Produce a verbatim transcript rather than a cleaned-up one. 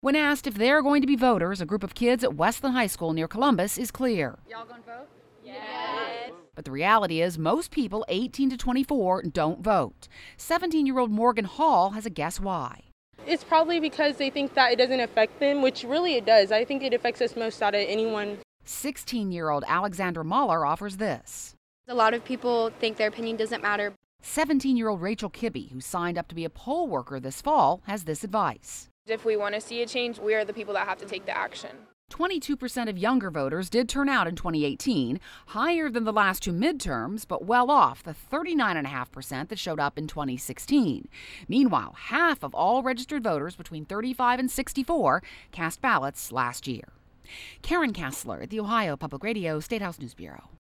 When asked if they're going to be voters, a group of kids at Westland High School near Columbus is clear. Y'all gonna vote? Yes. But the reality is most people eighteen to twenty-four don't vote. seventeen-year-old Morgan Hall has a guess why. It's probably because they think that it doesn't affect them, which really it does. I think it affects us most out of anyone. sixteen-year-old Alexandra Mahler offers this. A lot of people think their opinion doesn't matter. seventeen-year-old Rachel Kibbe, who signed up to be a poll worker this fall, has this advice. If we want to see a change, we are the people that have to take the action. twenty-two percent of younger voters did turn out in twenty eighteen, higher than the last two midterms, but well off the thirty-nine point five percent that showed up in twenty sixteen. Meanwhile, half of all registered voters between thirty-five and sixty-four cast ballots last year. Karen Kessler at the Ohio Public Radio State House News Bureau.